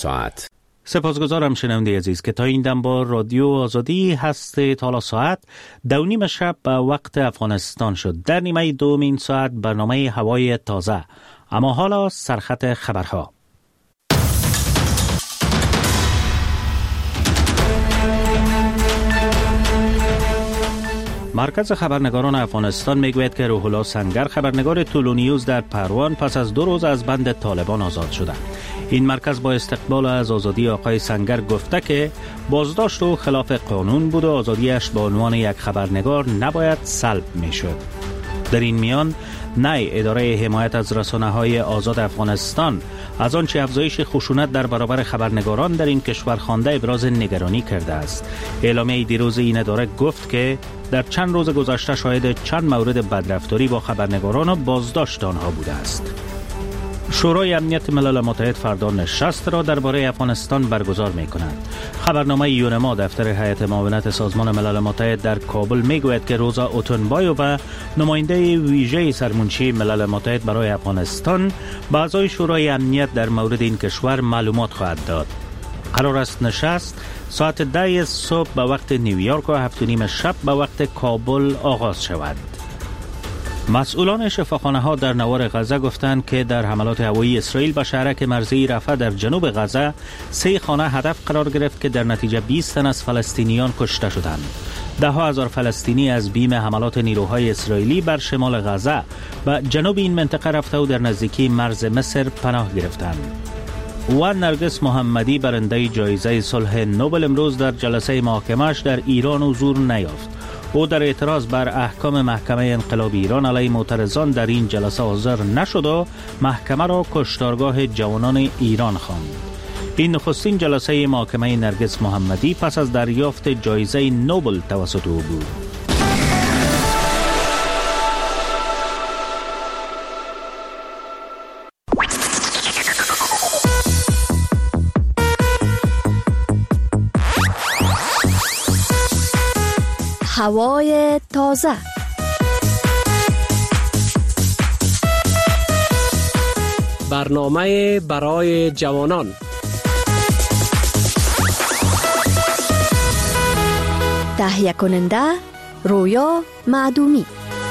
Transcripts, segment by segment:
ساعت. سپاسگزارم شنونده عزیز که تا این دم با رادیو آزادی هست. تا ساعت 2:30 شب به وقت افغانستان شد. در نیمه دوم این ساعت برنامه هوای تازه. اما حالا سرخط خبرها. مرکز خبرنگاران افغانستان میگوید که روح الله سنگر خبرنگار طلو نیوز در پروان پس از 2 روز از بند طالبان آزاد شده. این مرکز با استقبال از آزادی آقای سنگر گفته که بازداشت او خلاف قانون بود و آزادیش به عنوان یک خبرنگار نباید سلب میشد. در این میان نای اداره حمایت از رسانه‌های آزاد افغانستان از آنچه افزایش خشونت در برابر خبرنگاران در این کشور خوانده ابراز نگرانی کرده است. اعلامیه دیروز این اداره گفت که در چند روز گذشته شاهد چند مورد بدرفتاری با خبرنگاران و بازداشت آنها بوده است. شورای امنیت ملل متحد فردا نشست را درباره افغانستان برگزار می‌کند. خبرنامه یونما دفتر هیئت معاونت سازمان ملل متحد در کابل میگوید که روزا اوتونبایووا نماینده ویژه سرمنشی ملل متحد برای افغانستان به اعضای شورای امنیت در مورد این کشور معلومات خواهد داد. قرار است نشست ساعت 10 صبح به وقت نیویورک و 7:30 شب به وقت کابل آغاز شود. مسئولان شفاخانه‌ها در نوار غزه گفتند که در حملات هوایی اسرائیل به شهرک مرزی رفح در جنوب غزه 3 خانه هدف قرار گرفت که در نتیجه 20 تن از فلسطینیان کشته شدند. 10,000 فلسطینی از بیم حملات نیروهای اسرائیلی بر شمال غزه و جنوب این منطقه رفته و در نزدیکی مرز مصر پناه گرفتند. و نرگس محمدی برنده جایزه صلح نوبل امروز در جلسه محاکمه‌اش در ایران حضور نیافت. او در اعتراض بر احکام محکمه انقلاب ایران علیه معترضان در این جلسه حاضر نشد و محکمه را کشتارگاه جوانان ایران خواند. این نخستین جلسه محاکمه نرگس محمدی پس از دریافت جایزه نوبل توسط او بود. هوای تازه. برنامه برای جوانان. تهیه کننده رویا معدومی.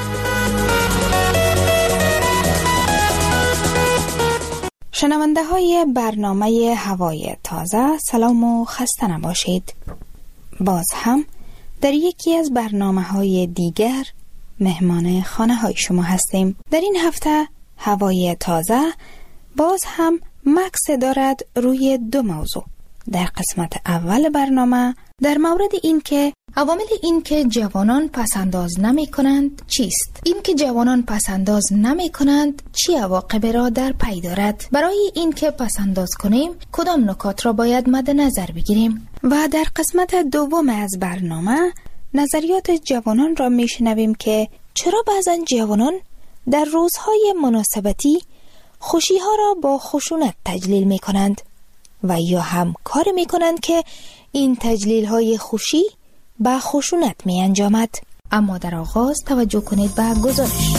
شنونده های برنامه هوای تازه، سلام و خسته نباشید. باز هم در یکی از برنامه‌های دیگر مهمان خانه های شما هستیم. در این هفته هوای تازه باز هم مکس دارد روی 2 موضوع. در قسمت اول برنامه در مورد این که عوامل این که جوانان پسنداز نمی کنند چیست؟ این که جوانان پسنداز نمی کنند چی عواقبی را در پی دارد؟ برای این که پسنداز کنیم کدام نکات را باید مد نظر بگیریم؟ و در قسمت دوم از برنامه نظریات جوانان را می شنویم که چرا بعضا جوانان در روزهای مناسبتی خوشیها را با خشونت تجلیل می کنند و یا هم کار می کنند که این تجلیل های خوشی با خشونت می انجامد. اما در آغاز توجه کنید به گزارش.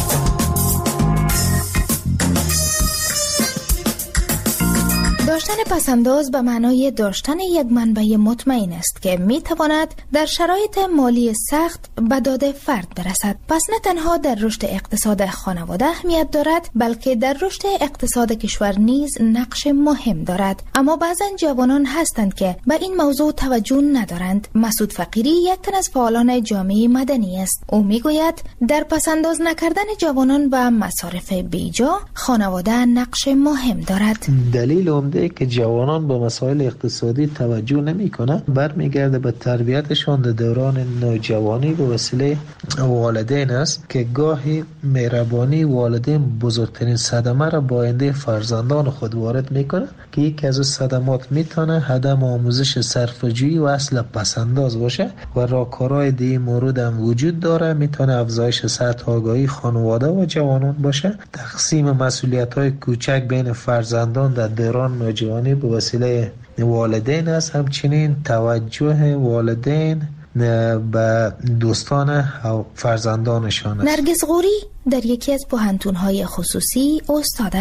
داشتن پسنداز به معنای داشتن یک منبع مطمئن است که می تواند در شرایط مالی سخت به داد فرد برسد. پس نه تنها در رشد اقتصاد خانواده اهمیت دارد بلکه در رشد اقتصاد کشور نیز نقش مهم دارد. اما بعضا جوانان هستند که به این موضوع توجه ندارند. مسعود فقیری یک تن از فعالان جامعه مدنی است. او می گوید در پسنداز نکردن جوانان و مصارف بیجا خانواده نقش مهم دارد. دلیل عمده که جوانان با مسائل اقتصادی توجه نمی‌کنند برمیگرده به تربیتشان در دوران نوجوانی به وسیله والدین است که گاهی مهربانی والدین بزرگترین صدمه را با آینده فرزندان خود وارد می‌کنه که یکی از صدمات میتونه عدم آموزش صرفه‌جویی و اصل پسنداز باشه و راهکارهای دیگه مورد هم وجود داره. میتونه افزایش سطح آگاهی خانواده و جوانان باشه، تقسیم مسئولیت‌های کوچک بین فرزندان در دوران نوجوانی به وسیله والدین است، همچنین توجه والدین به دوستان و فرزندانشان است. نرگس غوری در یکی از پوهنتون‌های خصوصی استاد است.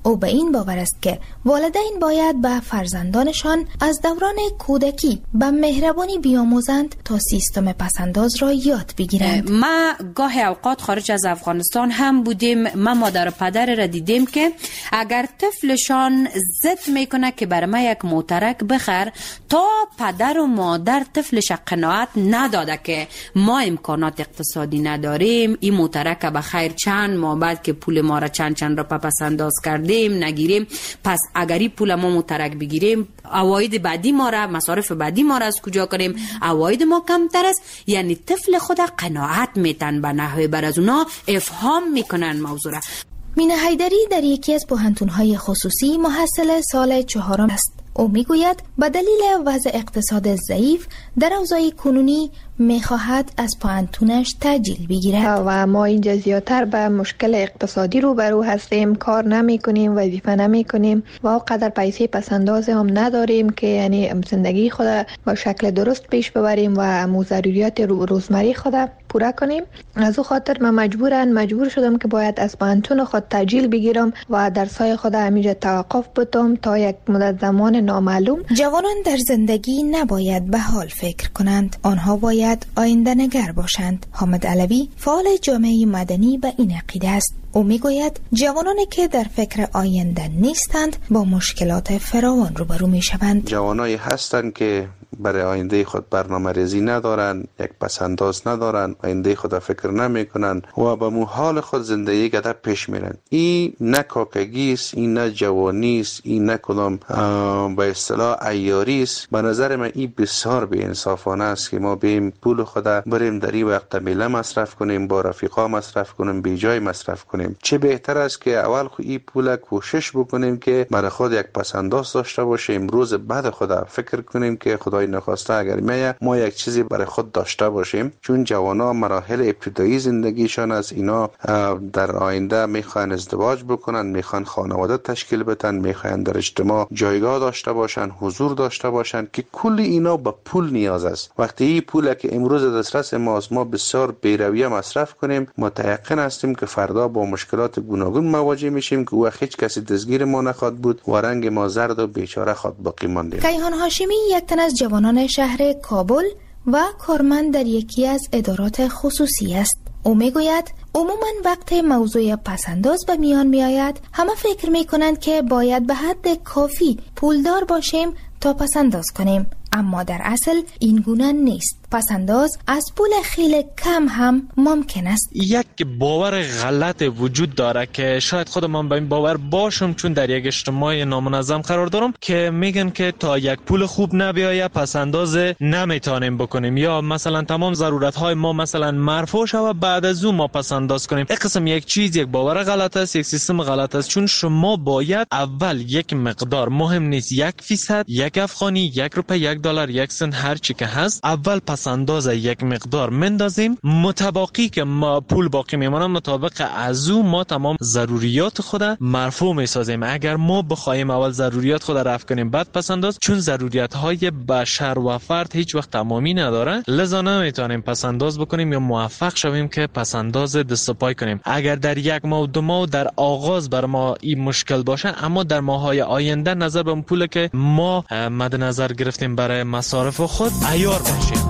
او به این باور است که والدین باید به فرزندانشان از دوران کودکی به مهربانی بیاموزند تا سیستم پسنداز را یاد بگیرند. ما گاهی اوقات خارج از افغانستان هم بودیم، ما مادر و پدر را دیدیم که اگر طفلشان ضد میکنه که برای ما یک موترک بخر، تا پدر و مادر طفلش قناعت نداده که ما امکانات اقتصادی نداریم، این موترک به خیر چند ماه بعد که پول ما را چند را پس انداز کردیم نگیریم، پس اگر این پول ما موترک بگیریم عواید بعدی ما را، مصارف بعدی ما را از کجا کنیم؟ عواید ما کمتر است. یعنی طفل خود قناعت میتن به نحوه بر از اونا افهام میکنن موضوع را. مینا حیدری در یکی از پوهنتون‌های خصوصی محصل سال 4 است. او میگوید به دلیل وضع اقتصاد ضعیف در اوضاع کنونی میخواهد از پوهنتونش تأجیل بگیرد و ما اینجا زیادتر به مشکل اقتصادی روبرو هستیم، کار نمی کنیم، وظیفه نمی کنیم و اونقدر پیسه پسنداز هم نداریم که یعنی زندگی خود با شکل درست پیش ببریم و ضروریات روزمره خود پورا کنیم. از او خاطر من مجبور شدم که باید از پوهنتون خود تأجیل بگیرم و درسای خود همینجا توقف بدم تا یک مدت زمان نامعلوم. جوانان در زندگی نباید به حال فکر کنند، آنها باید آینده نگر باشند. حامد علوی فعال جامعه مدنی به این عقیده است. او میگوید جوانانی که در فکر آینده نیستند با مشکلات فراوان روبرو میشوند. جوانایی هستند که برای آینده خود برنامه ریزی ندارن، یک پسنداز ندارن، آینده خود فکر نمی کنن و به حال خود زندگی گذر پیش میرن. این نه کاکگی است، این نه جوانی است، این نه کدام به اصطلاح عیاری است. به نظر من این بسیار بی انصافانه است که ما بیم پول خود بریم در این وقت میله مصرف کنیم، با رفیقا مصرف کنیم، بی جای مصرف کنیم. چه بهتر است که اول خود این پول کوشش بکنیم که برای خود یک پسنداز داشته باشیم، روز بعد خود فکر کنیم که خدای نخواسته اگر ما یک چیزی برای خود داشته باشیم. چون جوانا مراحل ابتدایی زندگیشان از اینا در آینده میخوان ازدواج بکنن، میخوان خانواده تشکیل بدن، میخوان در اجتماع جایگاه داشته باشن، حضور داشته باشن که کل اینا به پول نیاز است. وقتی این پول که امروز دسترس ماست ما بسیار بی‌رویه مصرف کنیم، متيقن هستیم که فردا با مشکلات گوناگون مواجه میشیم که وقت هیچ کسی دستگیر ما نخواد بود و رنگ ما زرد و بیچاره خود باقی ماندیم. کیهان هاشمی یک تن از جوانان شهر کابل و کارمند در یکی از ادارات خصوصی است. او میگوید عموما وقت موضوع پسنداز به میان می آید همه فکر می کنند که باید به حد کافی پولدار باشیم تا پسنداز کنیم، اما در اصل این گونه نیست. پسنداز از پول خیلی کم هم ممکن است. یک باور غلط وجود داره که شاید خودم به این باور باشم، چون در یک اجتماع نامنظم قرار دارم که میگن که تا یک پول خوب نبیایه پسنداز نمیتونیم بکنیم، یا مثلا تمام ضرورت های ما مثلا مرفوع شوه بعد از اون ما پسنداز کنیم. این قسم یک چیز، یک باور غلط است، یک سیستم غلط است. چون شما باید اول یک مقدار، مهم نیست 1%، 1 افغانی، 1 روپیه، 1 دلار، 1 سنت، هر چی که هست، اول پسنداز یک مقدار مندازیم، متباقی که ما پول باقی میمونه مطابق از او ما تمام ضروریات خود مرفوع میسازیم. اگر ما بخوایم اول ضروریات خود رفع کنیم بعد پسنداز، چون ضروریات های بشر و فرد هیچ وقت تمامی نداره، لذا نمیتونیم پسنداز بکنیم یا موفق شویم که پسنداز دست و پای کنیم. اگر در 1 ماه و 2 ماه در آغاز بر ما این مشکل باشه، اما در ماهای آینده نظر به پولی که ما مد نظر گرفتیم برای مصارف خود عیار بشیم.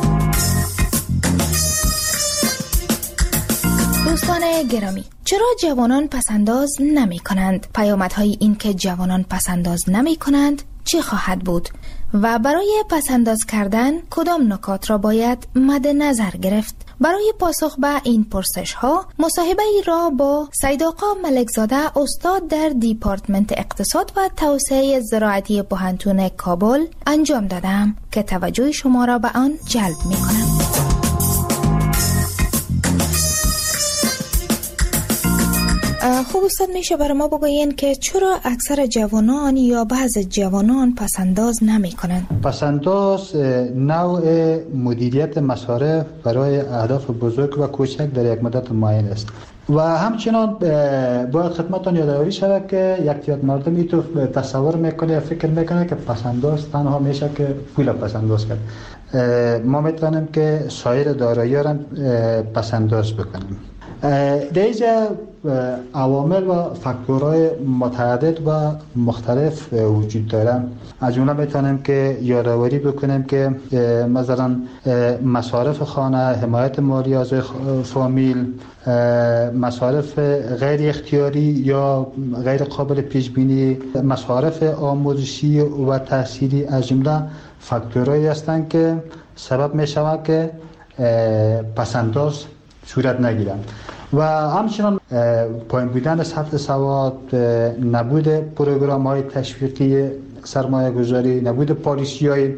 دوستان گرامی، چرا جوانان پسنداز نمی کنند؟ پیامدهای این که جوانان پسنداز نمی کنند چی خواهد بود؟ و برای پسنداز کردن کدام نکات را باید مد نظر گرفت؟ برای پاسخ به این پرسش ها مصاحبه ای را با سید آقا ملکزاده، استاد در دیپارتمنت اقتصاد و توسعه زراعتی پوهنتون کابل انجام دادم که توجه شما را به آن جلب می کنم. خوب استاد، میشه برای ما بگوین که چرا اکثر جوانان یا بعض جوانان پسنداز نمی کنند؟ پسنداز نوع مدیریت مصارف برای اهداف بزرگ و کوچک در یک مدت معین است و همچنان باید خدمتتان یادآوری شود که یک تعداد مردم اینطور تصور میکنه یا فکر میکنه که پسنداز تنها میشه که پول پسنداز کرد. ما میتونیم که سایر دارایی را پسنداز بکنیم. در اینجا عوامل و فاکتورهای متعدد و مختلف وجود دارن. از جمله میتونیم که یادآوری بکنیم که مثلا مصارف خانه، حمایت مالی از فامیل، مصارف غیر اختیاری یا غیر قابل پیش بینی، مصارف آموزشی و تحصیلی از جمله فاکتورهایی هستند که سبب میشود که پسنداز صورت نگیرند. و همچنان پایین بودن سطح سواد، نبود پروگرام های تشویقی سرمایه گذاری، نبود پالیسی های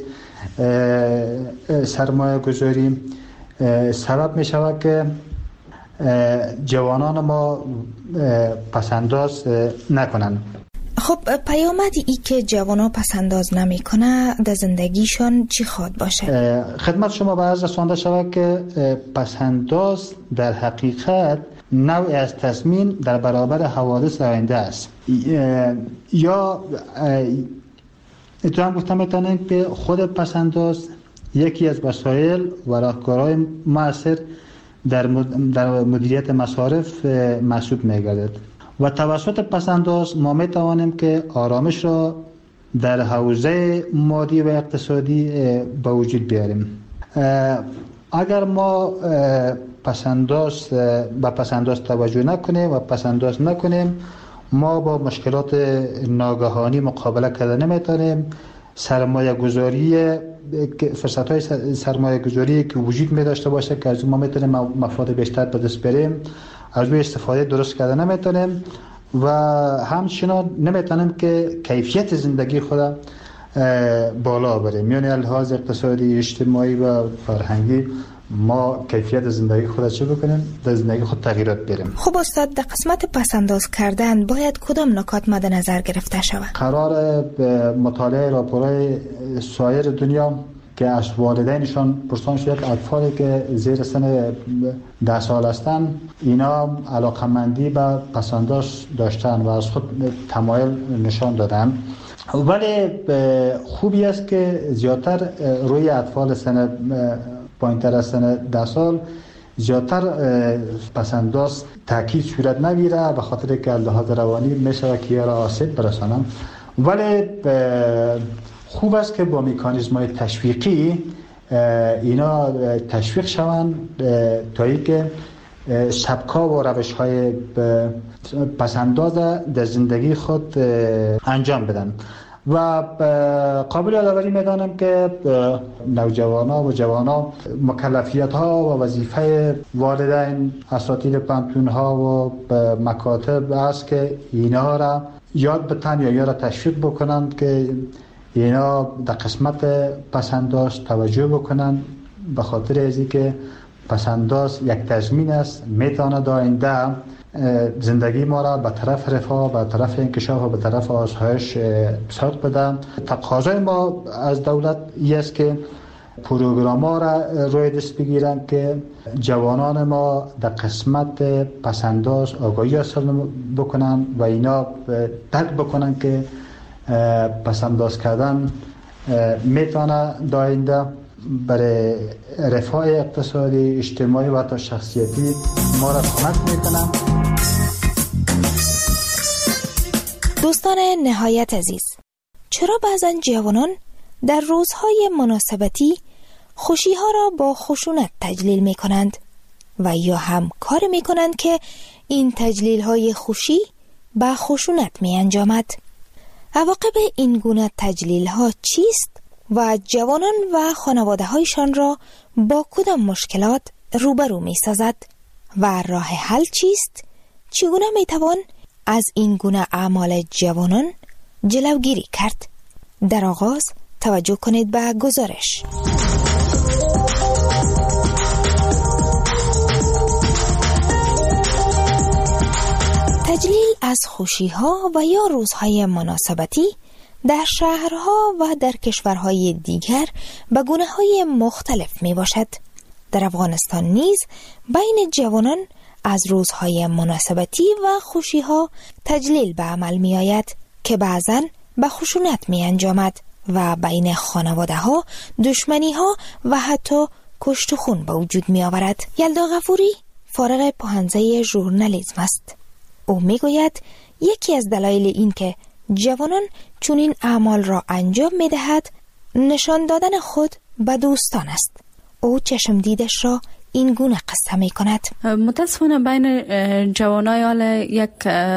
سرمایه گذاری سبب می شود که جوانان ما پسنداز نکنند. خب پیامد ای که جوانان پسنداز نمی کنه در زندگیشان چی خواد باشه؟ خدمت شما به عرض رسانده شود که پسنداز در حقیقت نوع از تضمین در برابر حوادث آینده است. یا اتفاقا گفتم میتونیم که خود پسنداز یکی از وسایل و راهکارهای مؤثر در مدیریت مصارف محسوب میگردد و توسط پسنداز ما میتوانیم که آرامش را در حوزه مادی و اقتصادی به وجود بیاریم. اگر ما به پسنداز توجه نکنیم و پسنداز نکنیم، ما با مشکلات ناگهانی مقابله کرده نمیتونیم. سرمایه گذاری، فرصت های سرمایه گذاری که وجود می داشته باشه که از ما میتونیم مفاد بیشتر به دست بریم، از روی استفاده درست کرده نمیتونیم و همچنان نمیتونیم که کیفیت زندگی خود بالا بریم. یعنی لحاظ اقتصادی، اجتماعی و فرهنگی ما کیفیت زندگی خود چه بکنیم؟ در زندگی خود تغییرات بریم. خب استاد، در قسمت پسنداز کردن باید کدام نکات مد نظر گرفته شود؟ قرار مطالعه راپورهای سایر دنیا که از والدینشان پرسان شد اطفالی که زیر سن 10 سال هستند اینا علاقمندی به پسنداز داشتن و از خود تمایل نشان دادن. ولی خوبی است که زیادتر روی اطفال سن پایین‌تر از سن 10 سال زیادتر پسنداز تاکید صورت نگیره به خاطر که لحاظ روانی میشه که را آسیب برسانم. ولی خوب است که با مکانیزم‌های تشویقی اینا تشویق شوند تا اینکه سبکا و روش‌های پسنداز در زندگی خود انجام بدن. و قابل یادآوری می‌دانم که نوجوانا و جوانا مکلفیت‌ها و وظیفه والدین، اساتید پانتون‌ها و مکاتب است که اینا را یاد بتن یا را تشویق بکنند که اینا در قسمت پسنداز توجه بکنند، به خاطر از اینکه پسنداز یک تضمین است، میتواند آینده زندگی ما را به طرف رفاه، به طرف انکشاف و به طرف آسایش سوق بده. تقاضای ما از دولت است که پروگرام‌ها را روی دست بگیرند که جوانان ما در قسمت پسنداز آگاهی حاصل بکنند و اینا درک بکنند که پسنداز کردن میتونه داینده برای رفاه اقتصادی، اجتماعی و حتی شخصیتی ما را کمک میکنه. دوستان نهایت عزیز، چرا بعضا جوانان در روزهای مناسبتی خوشی‌ها را با خشونت تجلیل میکنند و یا هم کار میکنند که این تجلیل‌های خوشی با خشونت می انجامد؟ عواقب این گونه تجلیل‌ها چیست و جوانان و خانواده‌هایشان را با کدام مشکلات روبرو می‌سازد و راه حل چیست؟ چگونه می‌توان از این گونه اعمال جوانان جلوگیری کرد؟ در آغاز توجه کنید به گزارش. تجلیل از خوشی‌ها و یا روزهای مناسبتی در شهرها و در کشورهای دیگر به گونه‌های مختلف می باشد. در افغانستان نیز بین جوانان از روزهای مناسبتی و خوشی‌ها تجلیل به عمل می آید که بعضاً به خشونت می انجامد و بین خانواده‌ها دشمنی‌ها و حتی کشت و خون به وجود می آورد. یلدا غفوری، فارغ پوهنځی ژورنالیسم است. او میگوید یکی از دلایل این که جوانان چنین اعمال را انجام میدهد نشان دادن خود به دوستان است. او چشم دیدش را این گونه قصه می کند. متاسفانه بین جوانای حال یک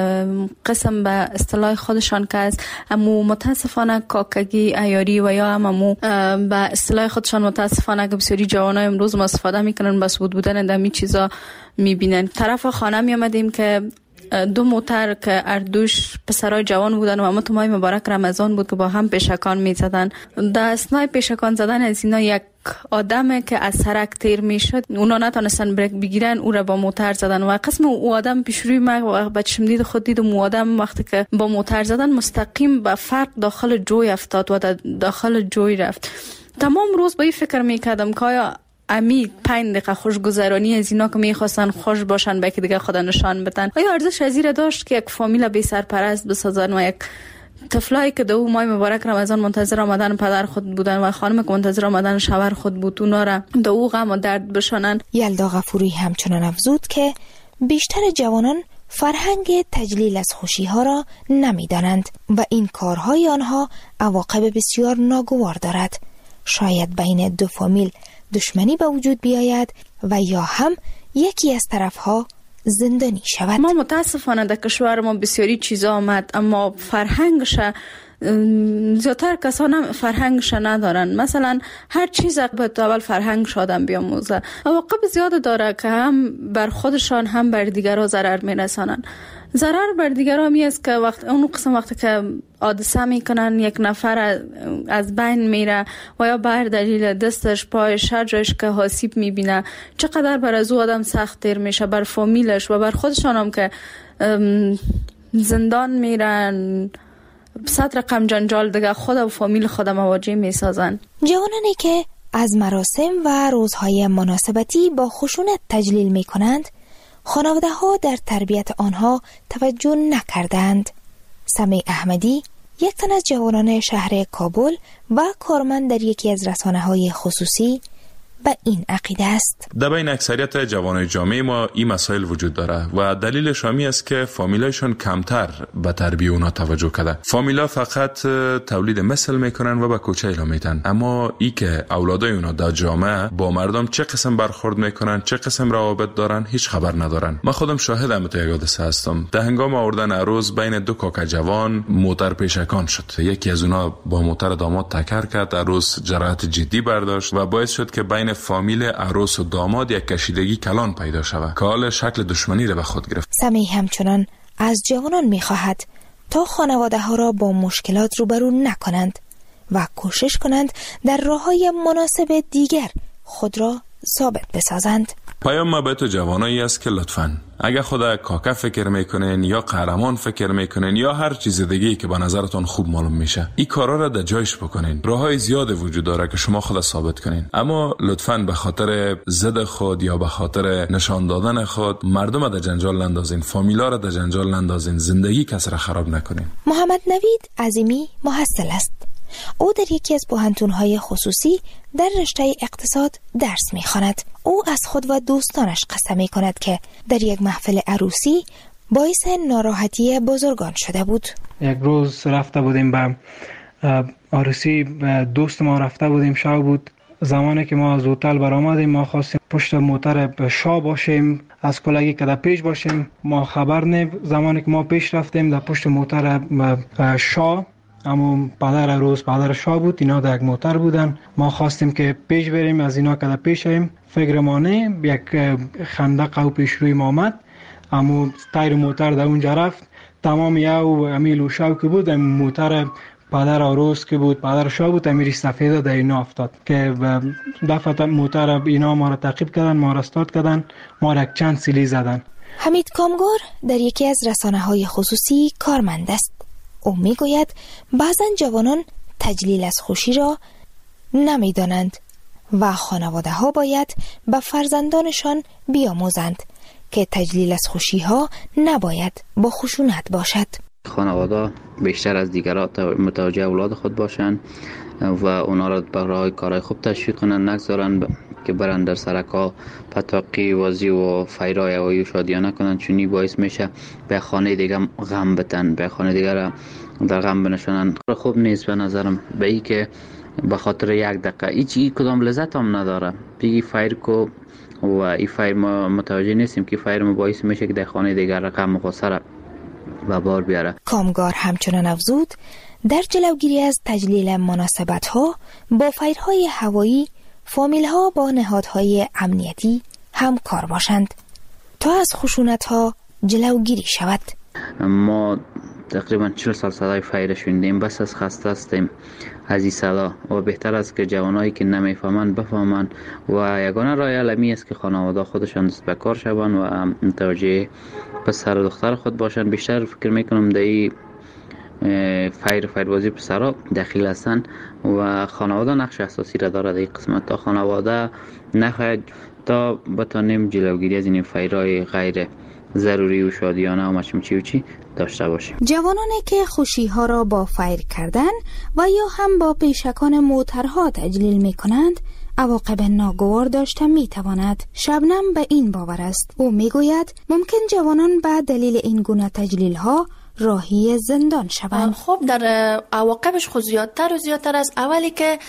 قسم به اصطلاح خودشان که است، اما متاسفانه کاکگی عیاری و یا همو به اصطلاح خودشان متاسفانه که بسیاری جوانای امروز ما استفاده میکنن بس بودن دمی چیزا میبینن. طرف خانه می آمدیم که دو موتر که اردوش پسرای جوان بودن و اما تو ماه مبارک رمضان بود که با هم پیشکان می زدن. در اثنای پیشکان زدن از اینا یک آدمه که از سرک تیر می شد، اونا نتونستن بریک بگیرن، او را با موتر زدن و قسم او آدم پیش روی ما با چشم دید خود دیدم او آدم وقتی که با موتر زدن مستقیم به فرق داخل جوی افتاد و داخل جوی رفت. تمام روز با این فکر می کردم که آیا امی 5 دقیقه خوشگذرانی از اینا که میخواستن خوش باشن به که دیگه خدا نشان بدن، آیا ارزش از این داشت که یک فامیل بی سرپرست بسازن و یک طفلایی که دو ماه مبارک رمضان منتظر آمدن پدر خود بودن و خانم که منتظر آمدن شوهر خود بود اونا را دو غم و درد بشانن؟ یلدا غفوری همچنان افزود که بیشتر جوانان فرهنگ تجلیل از خوشی ها را نمیدانند و این کارهای آنها عواقب بسیار ناگوار دارد. شاید بین دو فامیل دشمنی به وجود بیاید و یا هم یکی از طرفها زندانی شود. ما متاسفانه در کشور ما بسیاری چیزا آمد اما فرهنگش زیادتر کسان فرهنگش ندارن. مثلا هر چیز باید اول فرهنگش آدم بیاموزه. عواقب زیاد داره که هم بر خودشان هم بر دیگرها ضرر میرسانن. ضرر بر دیگرها می است که وقتی که حادثه میکنن یک نفر از بین میره و یا بر دلیل دستش پایش هر جایش که آسیب میبینه چقدر بر از او آدم سخت تیر میشه، بر فامیلش و بر خودشان هم که زندان میرن، 100 رقم جنجال دیگه خود و فامیل خود مواجه میسازن. جوانانی که از مراسم و روزهای مناسبتی با خشونت تجلیل میکنند خانواده ها در تربیت آنها توجه نکردند. سمیع احمدی یک تن از جوانان شهر کابل و کارمند در یکی از رسانه‌های خصوصی به این عقیده است. در بین اکثریت جوانای جامعه ما این مسائل وجود داره و دلیلش همی است که فامیلایشون کمتر به تربیت اونا توجه کرده. فامیلا فقط تولید مثل میکنن و به کوچه اعلام میدن، اما ای که اولادای اونا در جامعه با مردم چه قسم برخورد میکنن، چه قسم روابط دارن، هیچ خبر ندارن. من خودم شاهدم تو یک حادثه هستم. در هنگام آوردن عروس بین دو کاکا جوان موتر پیشکان شد. یکی از اونا با موتر داماد تکر کرد، عروس جراحت جدی برداشت و باعث شد که بین فامیل عروس و داماد یک کشیدگی کلان پیدا شود که حال شکل دشمنی را به خود گرفت. سمیع همچنان از جوانان می‌خواهد تا خانواده ها را با مشکلات روبرو نکنند و کوشش کنند در راه‌های مناسب دیگر خود را ثابت بسازند. پیام ما به تو جوانایی است که لطفاً اگر خدا کاکا فکر میکنین یا قهرمان فکر میکنین یا هر چیز دیگه‌ای که به نظرتون خوب معلوم میشه، این کارا را در جایش بکنین. راههای زیاد وجود داره که شما خود ثابت کنین، اما لطفاً به خاطر ضد خود یا به خاطر نشان دادن خود مردم در جنجال نندازین، فامیلا را در جنجال نندازین، زندگی کس را خراب نکنین. محمد نوید عظیمی محصل است. او در یکی از پوهنتون‌های خصوصی در رشته اقتصاد درس می‌خواند. او از خود و دوستانش قصه می‌کند که در یک محفل عروسی باعث ناراحتی بزرگان شده بود. یک روز رفته بودیم به عروسی دوست ما، رفته بودیم شب بود. زمانی که ما از هتل برآمدیم ما خواستیم پشت موتر شاه باشیم، از کلاگی که در پیش باشیم. ما خبر نه، زمانی که ما پیش رفتیم در پشت موتر شاه، اما پدر عروس پدر شاه بود، اینا در یک موتر بودن. ما خواستیم که پیش بریم، از اینا که در پیش شیم فکر ما نه، یک خندق او پیش روی ما آمد، اما تایر موتر در اونجا رفت. تمام یاو امیلو شاو که بود موتر پدر عروس که بود پدر شاه بود امیری سفیده در اینا افتاد که دفعه موتر اینا ما را تعقیب کردن، ما را استارت کردن، ما را چند سیلی زدن. حمید کامگور در یکی از رسانه‌های خصوصی کارمند است. او میگوید بعضن جوانان تجلیل از خوشی را نمیدانند و خانواده ها باید به فرزندانشان بیاموزند که تجلیل از خوشی ها نباید با خشونت باشد. خانواده بیشتر از دیگران متوجه اولاد خود باشند و اونا را برای کارهای خوب تشویق کنند، نگذارند که برن در سرکا پتاقی وازی و فیرای هوایی و شادیانه کنن، چونی باعث میشه به خانه دیگه غم بتن، به خانه دیگه را در غم بنشونن. خوب نیست به نظرم، به ای که به خاطر یک دقیقه هیچ کدام لذت هم نداره بگی فایر کو و این فایر ما متوجه نیستیم که فایر ما باعث میشه که در خانه دیگر غم و غصه را به بار بیاره. کامگار همچنان افزود در جلوگیری از تجلیل مناسبت ها با فایرهای هوایی فامیل ها با نهادهای امنیتی همکار باشند تا از خشونت ها جلوگیری شود. ما تقریبا 40 سال صدای فایر شنیدیم، بس از خسته هستیم از این صدا و بهتر است که جوانایی که نمیفهمند بفهمند و یگانه راه حل است که خانواده خودشان دست به کار شوند و متوجه پسر و دختر خود باشند. بیشتر فکر میکنم در این فایربازی پسرها دخیل هستند و خانواده نقش اساسی را دارد. این قسمت تا خانواده نخواهد تا بتانیم جلوگیری از این فایرهای غیر ضروری و شادیانه و مچمچی داشته باشیم. جوانانی که خوشی ها را با فایر کردن و یا هم با پیشکان موترها تجلیل می کنند عواقب ناگوار داشته می تواند. شبنم به این باور است. او می گوید ممکن جوانان به دلیل این گونه تجلیل ها راهی زندان شوند. خب در عواقبش خود زیادتر و زیادتر است. اولی که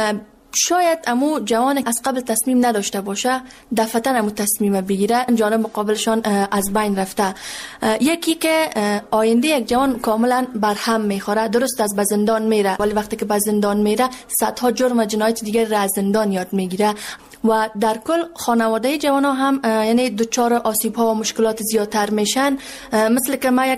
شاید امو جوان از قبل تصمیم نداشته باشه دفعتاً امو تصمیم بگیره، جانب مقابلشان از بین رفته. یکی که آینده یک جوان کاملا برهم میخوره، درست از به زندان میره ولی وقتی که به زندان میره صدها جرم و جنایت دیگر را از زندان یاد میگیره و در کل خانواده جوان ها هم یعنی دچار آسیب ها و مشکلات زیادتر میشن. مثل که ما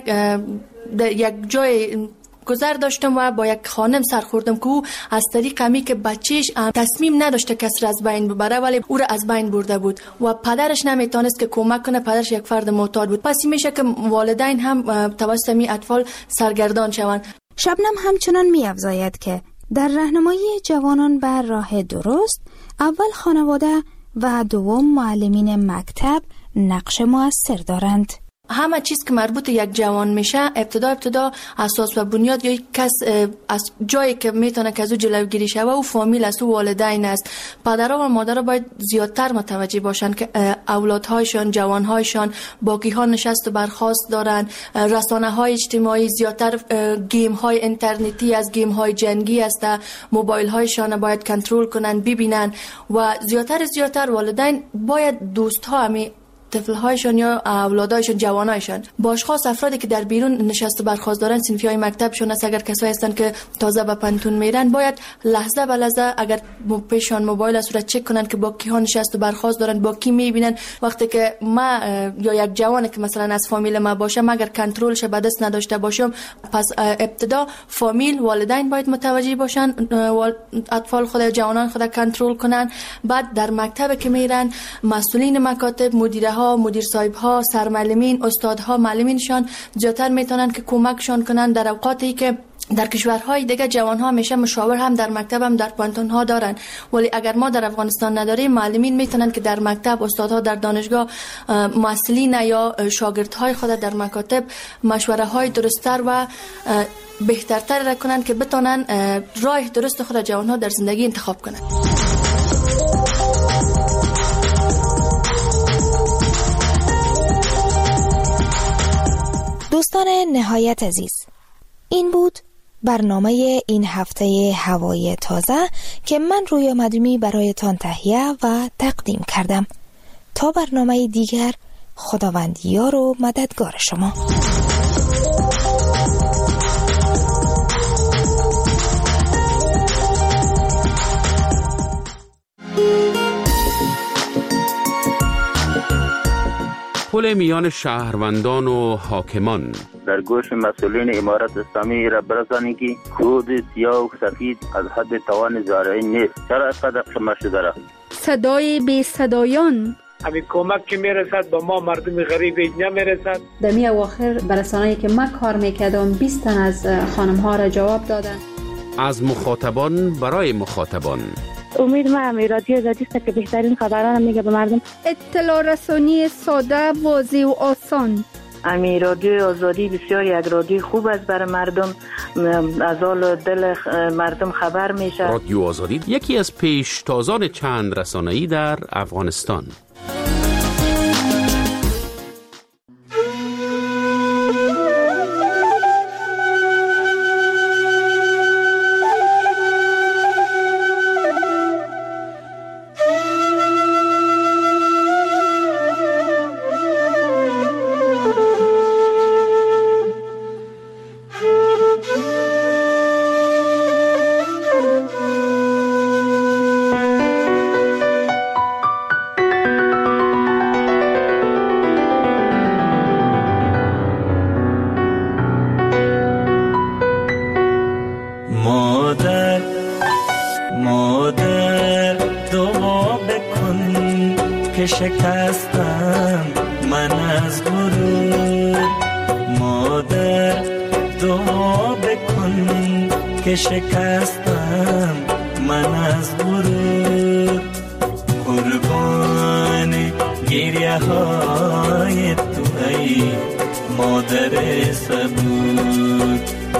یک جای گذر داشتم و با یک خانم سر خوردم که او از طریق همی که بچهش تصمیم نداشته کسی را از بین ببره ولی او را از بین برده بود و پدرش نمیتونست که کمک کنه، پدرش یک فرد معتاد بود. پس میشه که والدین هم توسط می اطفال سرگردان شوند. شبنم همچنان می‌افزاید که در راهنمایی جوانان بر راه درست اول خانواده و دوم معلمین مکتب نقش مؤثر دارند. همه چیز که مربوط یک جوان میشه ابتدا اساس و بنیاد یا کس از جایی که میتونه که از او جلوگیری شوه و فامیل است و والدین است. پدرها و مادرها باید زیادتر متوجه باشن که اولادهایشان، جوانهایشان باقی ها نشست و برخاست دارن. رسانه های اجتماعی زیادتر گیم های اینترنتی از گیم های جنگی است، موبایل هایشان باید کنترل کنن ببینن و زیادتر والدین باید دوست ها همی طفل‌هایشان یا اولادایشان، جوانایشان با اشخاص افرادی که در بیرون نشست و برخاست دارن، صنفی‌های مکتبشون است، اگر کسایی هستن که تازه به پنتون میرن باید لحظه به لحظه اگر پیشان موبایل است را چک کنن که با کی ها نشست و برخاست دارن، با کی میبینن. وقتی که ما یا یک جوانی که مثلا از فامیل ما باشه اگر کنترلش به دست نداشته باشم، پس ابتدا فامیل، والدین باید متوجه باشن، اطفال خود، جوانان خود کنترل کنن. بعد در مکتب که میرن مسئولین مکاتب، مدیر صاحب ها، سرمعلمین، استادها، معلمینشان زیادتر میتونن که کمکشان کنن در اوقاتی که در کشورهای دیگه جوانها همیشه مشاور هم در مکتب هم در پانتون ها دارن ولی اگر ما در افغانستان نداریم، معلمین میتونن که در مکتب، استادها در دانشگاه، مسئولین یا شاگردهای خود در مکاتب مشوره های درست‌تر و بهترتر را کنن که بتونن راه درست خود جوانها در زندگی انتخاب کنن. دوستان نهایت عزیز، این بود برنامه این هفته هوای تازه که من رویا مدومی برایتان تهیه و تقدیم کردم. تا برنامه دیگر، خداوند یار و مددگار شما. پل میان شهروندان و حاکمان. در گوش مسئولین امارت اسلامی را برسانید که کود سیاه و سفید از حد توان زارعین نیست. چرا اینقدر شما شده را؟ صدای بی صدایان. همین کمک که میرسد با ما مردم غریب نمیرسد. در می اواخر برسانه‌ای که من کار میکردم 20 تن از خانم ها را جواب دادن. از مخاطبان برای مخاطبان. امید ما رادیو زدیست که بهترین خبران میگه به مردم. اطلاع رسانی ساده، واضح و آسان. امی رادیو آزادی بسیار یک رادیو خوب است برای مردم، از حال دل مردم خبر میشه. رادیو آزادی یکی از پیشتازان چند رسانه‌ای در افغانستان. مادر دعا بکن که شکستم من از غرور. مادر دعا بکن که شکستم من از غرور. قربان گریه های تو ای مادر صبور.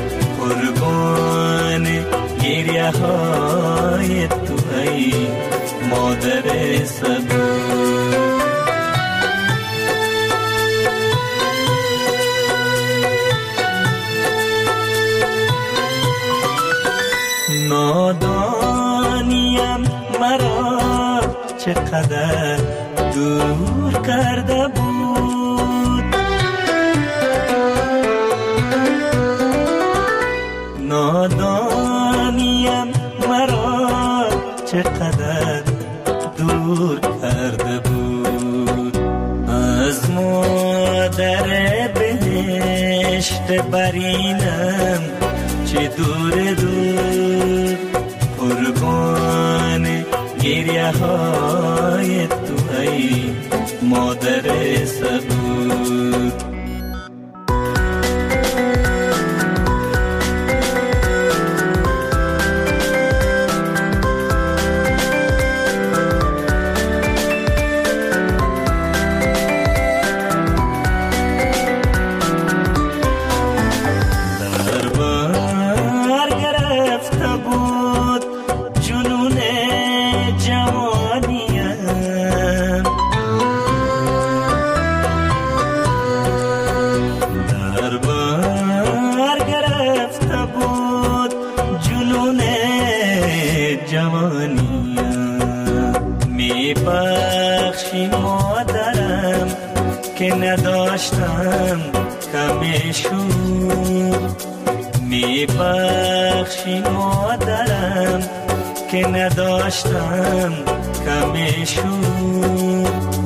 قربان گریه های تو ای مادر صبور. نادانیم مرا چقدر دور کرده بود. نادانیم مرا چقدر دور کرده بود. از مادر بهشت برینم چه دور دور. قربان گریه های تو ای مادر صبور. نداشتم کمشون می بخشی مادرم که نداشتم کمشون.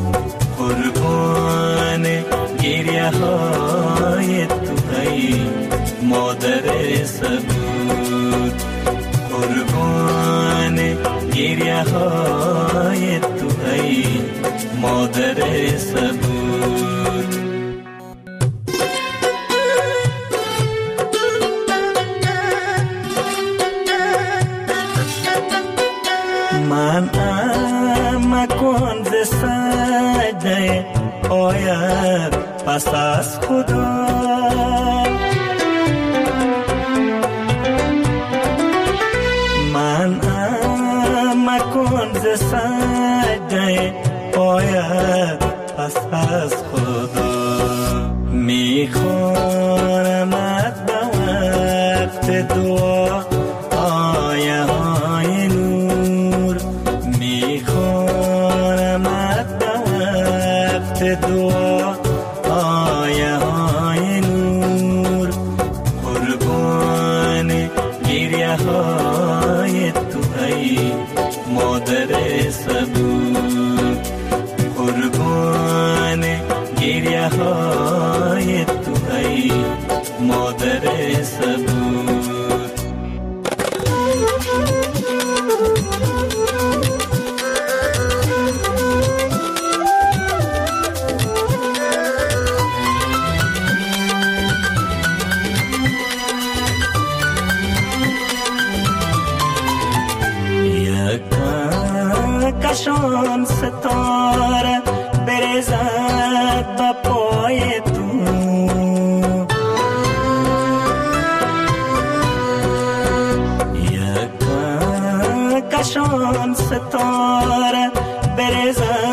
قربان گریه های تو ای مادر صبور. قربان گریه های تو ای مادر صبور. من مکن ز سجده آید پس از خدا. من مکن ز سجده آید پس از خدا. میخوانمت به وقت دعا آیه های نور. میخوانمت به وقت دعا آیه های نور. قربان گریه های تو ای مادر صبور. قربان گریه های تو ای مادر صبور. کشان ستاره بریزد با پای تو. کشان ستاره بریزد